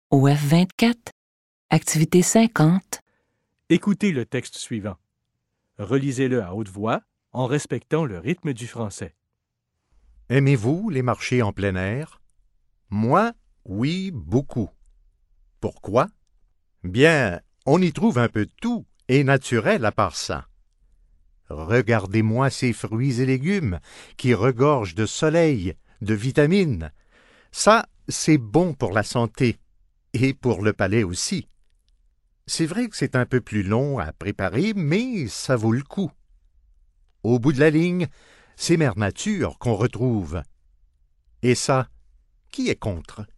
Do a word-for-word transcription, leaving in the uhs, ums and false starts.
O F vingt-quatre, activité cinquante. Écoutez le texte suivant. Relisez-le à haute voix en respectant le rythme du français. Aimez-vous les marchés en plein air? Moi, oui, beaucoup. Pourquoi? Bien, on y trouve un peu de tout, et naturel à part ça. Regardez-moi ces fruits et légumes qui regorgent de soleil, de vitamines. Ça, c'est bon pour la santé, et pour le palais aussi. C'est vrai que c'est un peu plus long à préparer, mais ça vaut le coup. Au bout de la ligne, c'est Mère Nature qu'on retrouve. Et ça, qui est contre?